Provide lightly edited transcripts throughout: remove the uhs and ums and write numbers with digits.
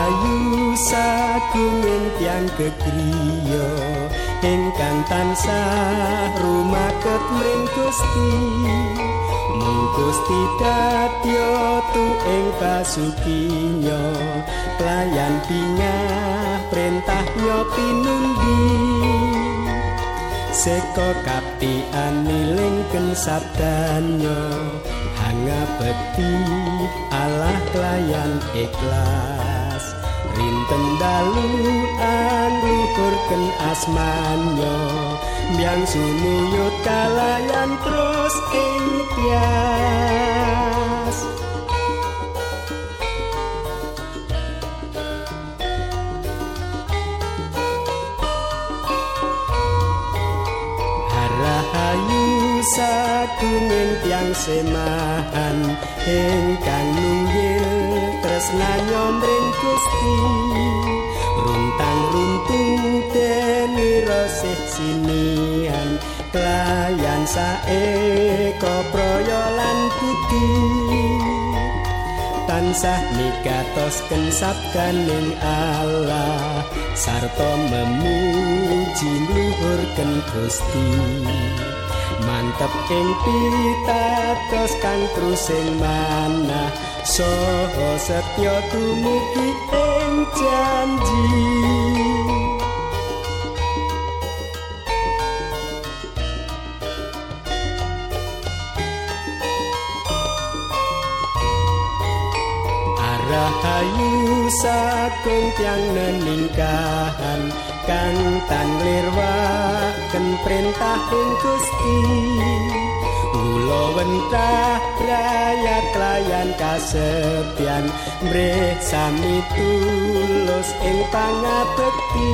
Rahayu sagung tiyang gegriya ingkang tansah rumaket mring Gusti. Mung Gusti dadya tuing pasukinya pelayan bingah perintahnya pinundi. Seko kapti anilingken sabdanya hangabekti Allah kelayan ikhlas. Rinten dalu angluhurken asmanyo mbyang sumuyut kalayan terus ing tias. Rahayu sagunging tiyang semahan ingkang nunggil tresnanya mring Gusti. Runtang runtung deni rasih sinian pelayan saeka praya lan budi. Tansah migatosken sabdaning Allah sarta memuji luhurken Gusti. Mantep ing pitados kang krusing manah saha setya tumugi ing janji. Rahayu sagung tiyang neningkahan kang tan lirwaken printahing Gusti. Kula wentah rakyat layan kasetyan mrih sami tulus ing pangabekti.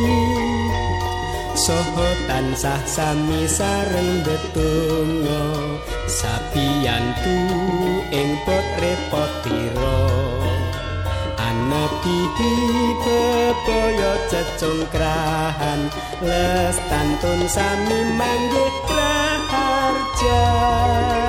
Saha tansah sami sareng ndedonga sabiyantu ing pot repot pira. Anepi bebaya cecungkrahan lestantun sami manggih praharja.